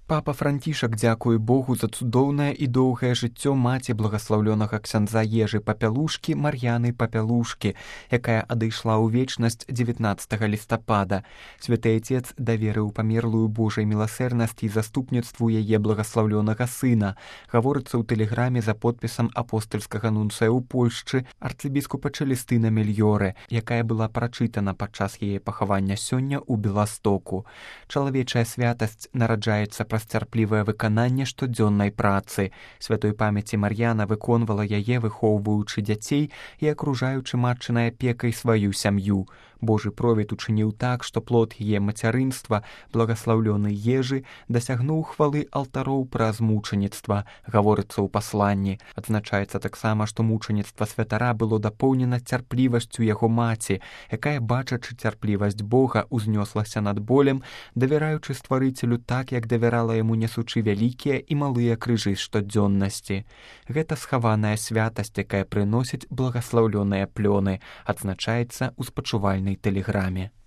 Папа Францішак дзякуе Богу за цудоўнае і доўгае жыццё маці благаслаўлёнага ксяндза Ежы Папялушкі Мар'яны Папялушкі, якая адышла ў вечнасць 19 лістапада. Святы Отец даверыў памерлую Божай міласэрнасці і заступніцтву яе благаслаўлёнага сына. Гаворыцца ў тэлеграме за подпісам апостальскага нунцыя ў Польшчы арцыбіскупа Чэлестына Мельёры, якая была прачытана падчас яе пахавання сёння ў Беластоку. Чалавечая святасць нараджаецца праз цярплівае выкананне штодзённай працы. Святой памяці Мар'яна выконвала яе, выхоўваючы дзяцей і акружаючы матчынай апекай сваю сям'ю. Божы провід учыніў так, што плод яе мацярынства, благаслаўлёны Ежы, дасягнуў хвалы алтароў праз мучаніцтва, гаворыцца ў пасланні. Адзначаецца таксама, што мучаніцтва святара было дапоўнена цярплівасцю яго маці, якая, бачачы цярплівасць Бога, узнёслася над болем, давяраючы стварыцелю так, як давярала яму, несучы вялікія і малыя крыжы штодзённасці. Гэта схаваная святасць, якая прыносіць благаслаўлёныя плёны, адзначаецца ў спачувальнай тэлеграме.